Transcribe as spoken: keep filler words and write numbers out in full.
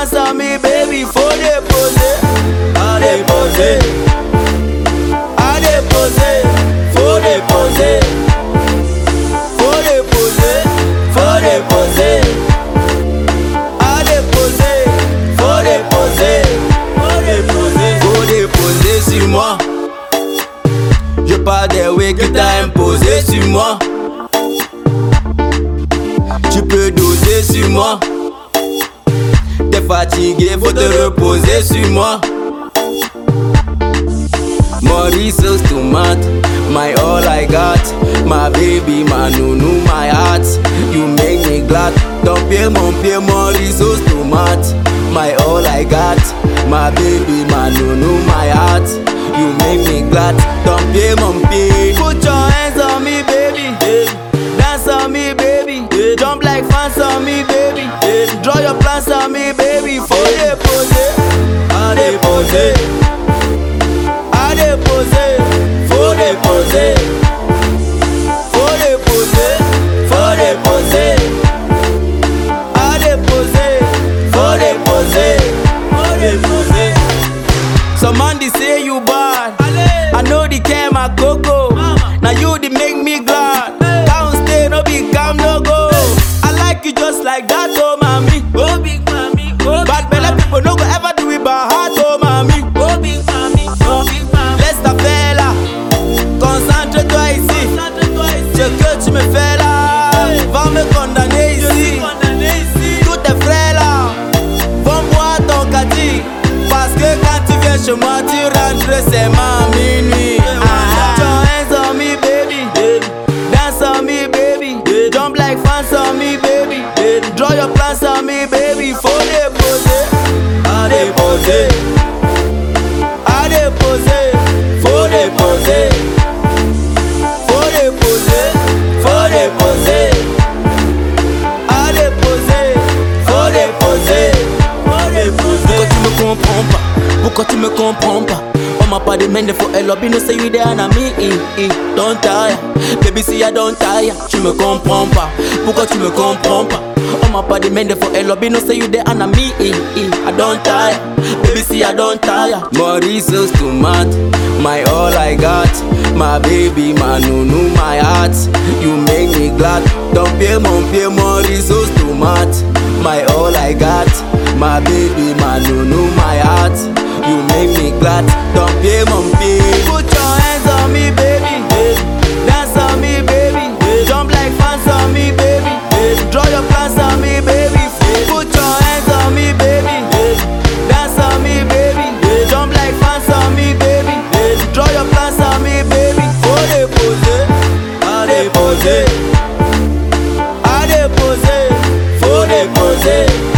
plans on me, baby, for the pose. I dey pose. I dey pose. For the pose. For the pose. For the pose. I dey pose. For the pose. For the pose. For the pose sur moi. Je parle des way que t'as imposé sur moi. Tu peux doser sur moi. T'es fatigué, faut te reposer sur moi. Maurice's tomate, my all I got. My baby, my nunu, my heart. You make me glad. Ton pied, mon pied, Maurice's tomate, my all I got. My baby, my nunu, my heart. You make me glad. Ton pied, mon pied. Put your hands on me, baby. Dance on me, baby. Jump like fans on me, baby. Draw your plans on me, baby. For the pose. I dey pose. I dey pose. For the pose. For the pose. For the pose. I dey pose. For the pose. For the pose. Some man dey say you bad. I know the care my coco. Now you dey make me glad. Down stay no be calm no go. I like you just like that, oh mommy. Oh big mommy. Oh bad belle people no go ever do it by heart, oh mommy. Oh big mommy. Oh big mommy. Laisse ta faire là. Concentre-toi ici. Ce que tu me fais là va me condamner ici. Tous tes frères là vont boire ton kati. Parce que quand tu viens chez moi, tu rentres seulement à minuit. Ah. Put your hands on me, baby. Dance on me, baby. Jump like fans on me, baby. Draw your plans on me, baby. For the pose. I dey pose. I dey pose. For the pose. For the pose. For the pose. I dey pose. For the pose. For the pose. Pourquoi tu me comprends pas? Pourquoi tu me comprends pas? On m'a pas demandé for a lobby, no say you there and me. Don't tire, baby see I don't tire. Tu me comprends pas? Pourquoi tu me comprends pas? On m'a pas demandé for a lobby, no say you there and me. I don't tire, baby see I don't tire. Maurice's tomate, my all I got. My baby, my nunu, my heart. You make me glad. Ton pied, mon pied, Maurice's tomate, my all I got. My baby, my nunu, my heart. You make me glad. Ton pied, mon pied. Put your hands on me, baby. Dance on me, baby. Jump like fans on me, baby. Draw your plans on me, baby. Put your hands on me, baby. Dance on me, baby. Jump like fans on me, baby. Draw your plans on me, baby. For the pose. I dey pose. I dey pose. For the pose.